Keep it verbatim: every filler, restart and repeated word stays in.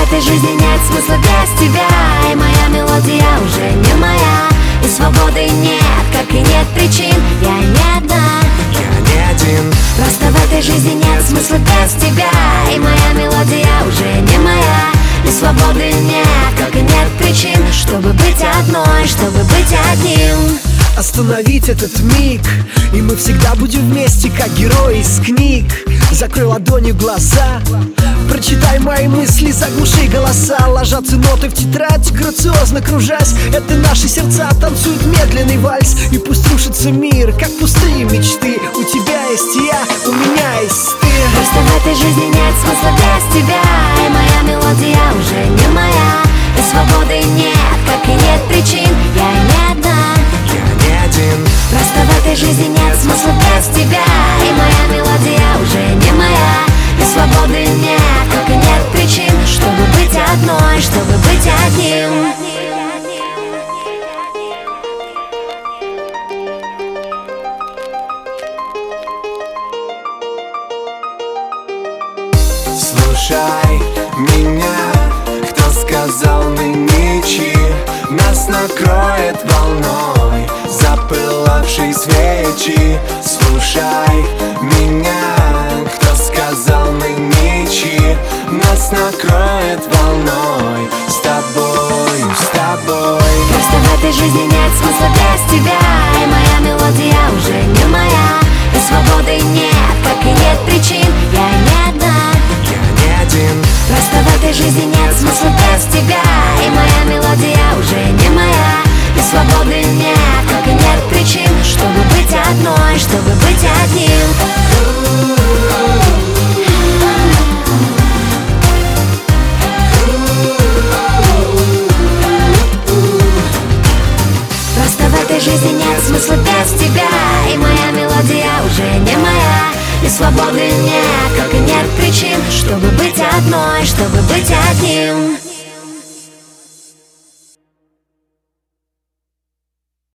этой жизни нет смысла без тебя. И моя мелодия уже не моя, и свободы нет, как и нет причин. Я не одна, я не один. просто в этой жизни нет смысла без тебя. И моя мелодия уже не моя, и свободы нет, как и нет причин, чтобы быть одной, чтобы быть одним. Остановить этот миг, и мы всегда будем вместе, как герои из книг. Закрой ладонью глаза, прочитай мои мысли, заглуши голоса. Ложатся ноты в тетрадь, грациозно кружась. Это наши сердца танцуют медленный вальс. И пусть рушится мир, как пустые мечты. У тебя есть я, у меня есть ты. Просто в этой жизни нет смысла без тебя. И моя мелодия уже не моя, и свободы нет, как и нет причин. Я не одна, просто в этой жизни нет смысла без тебя. И моя мелодия уже не моя, и свободы нет, как и нет причин, чтобы быть одной, чтобы быть одним. Слушай меня, кто сказал мы ничьи? Нас накроет волной запылавшей свечи. Слушай меня, кто сказал мы ничьи? Нас накроет волной с тобою, с тобой. Просто в этой жизни нет смысла без тебя. И моя мелодия уже не моя, и свободы нет, как и нет причин. Я не одна, я не один. просто в этой жизни нет смысла без тебя. И моя мелодия уже не моя, и свободы нет, как и нет причин, чтобы быть одной, чтобы быть одним. Просто в этой жизни нет смысла без тебя. И моя мелодия уже не моя, и свободы нет, как и нет причин, чтобы быть одной, чтобы быть одним.